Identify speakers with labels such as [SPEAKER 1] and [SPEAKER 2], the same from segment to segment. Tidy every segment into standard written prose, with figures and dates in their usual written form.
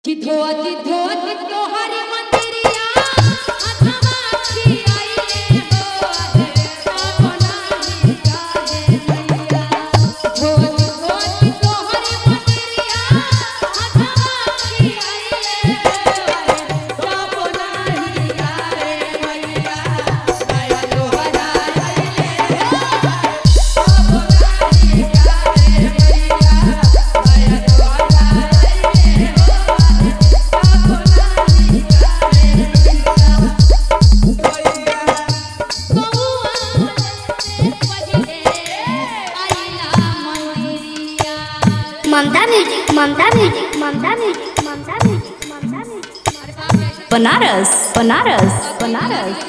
[SPEAKER 1] कि धोती धोती तोहरी मंदिरिया अथवा की आईले हो अपना ही काहे मैया धोती धोती तोहरी मंदिरिया अथवा की आईले हो अपना ही काहे मैया दया तोहरा आईले हो अपना ही काहे मैया दया तोहरा
[SPEAKER 2] Mamta music Mamta music Mamta music Mamta music Mamta music
[SPEAKER 3] Banaras Banaras Banaras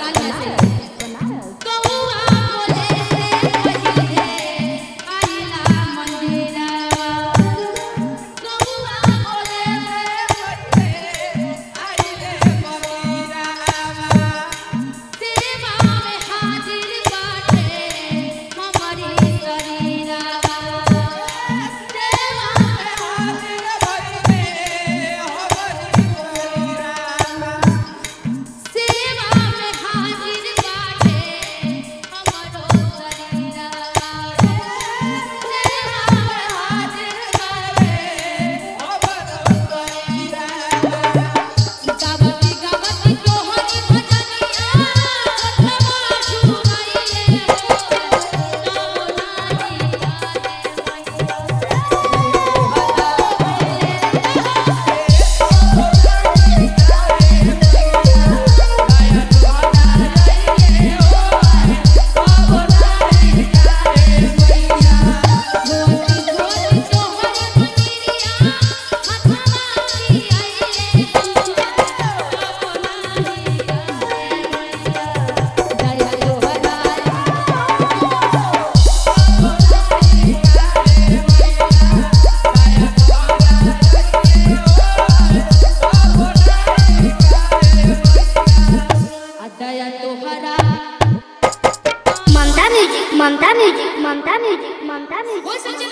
[SPEAKER 2] Mamta music Mamta music Mamta music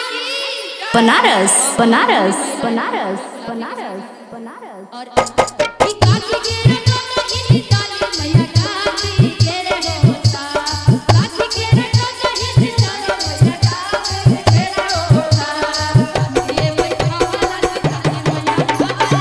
[SPEAKER 3] Banaras Banaras Banaras Banaras Banaras
[SPEAKER 1] और की काठी के रटो तो हिंदी ताली मैया काठी के रे होता काठी के रटो तो हिंदी ताली मैया काठी के रे होता ये बैठा वाला काठी मैया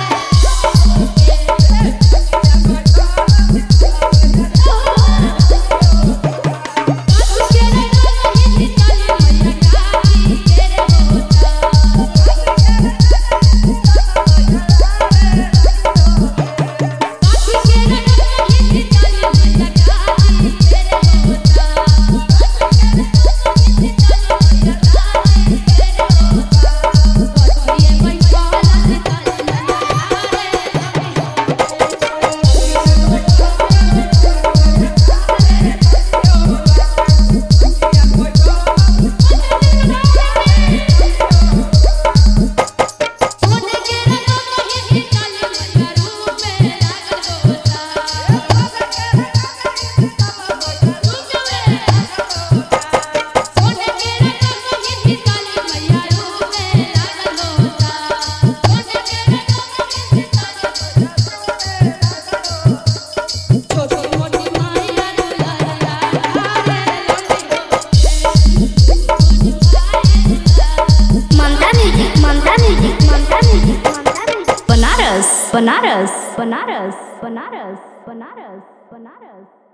[SPEAKER 3] बनारस बनारस बनारस बनारस बनारस बनारस